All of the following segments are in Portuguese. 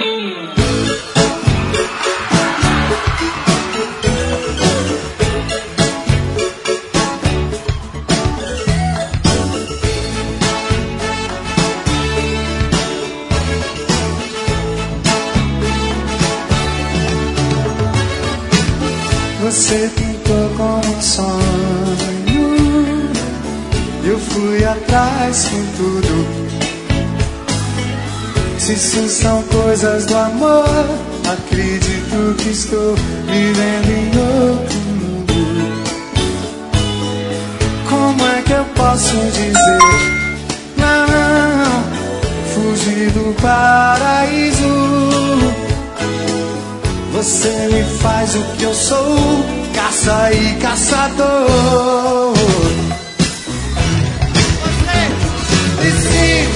Você pintou como um sonho, eu fui atrás com tudo. Se isso são coisas do amor, acredito que estou vivendo em outro mundo. Como é que eu posso dizer não, fugir do paraíso? Você me faz o que eu sou, caça e caçador. E sim,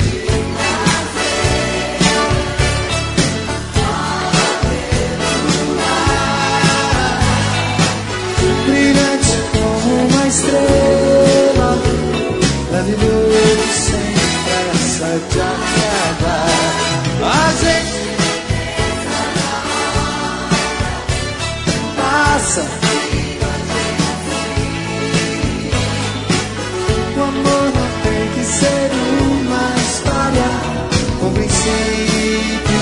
brilhante como uma estrela, leve luz sem pressa de acabar. A gente o amor não tem que ser uma história com princípio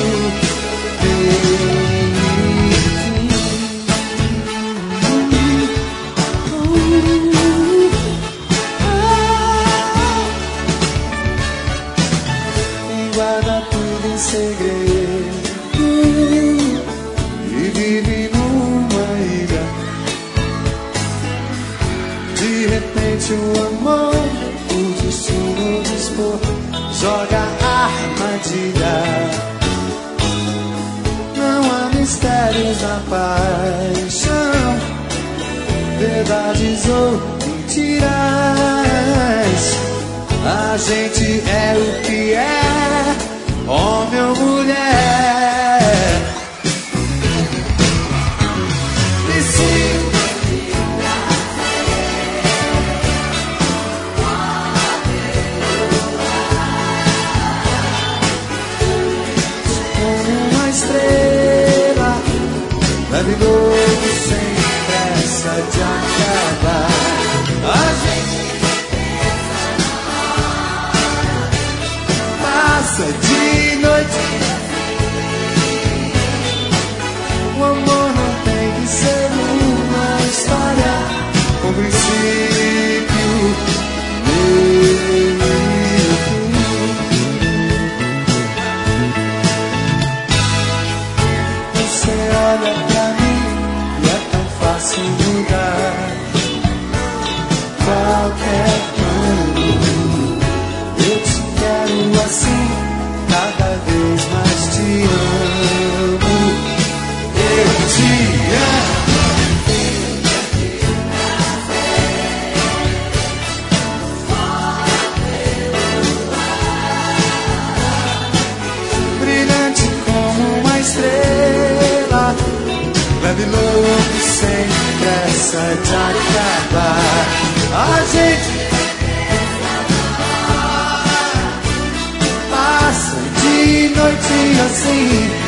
quem guarda tudo em segredo e vive numa ilha. De repente o amor, o destino dispor, joga a armadilha. Não há mistérios na paixão, verdades ou mentiras. A gente é o que é, homem ou mulher. E se estrela, leve logo sem pressa de acabar. A gente passa de noite. O amor não tem que ser uma história com princípio. Olha pra mim e é tão fácil mudar qualquer plano. Eu te quero assim, cada vez mais te amo. Eu te amo. Brilhante como uma estrela, leve logo sem pressa de acabar. A gente passa de noite assim,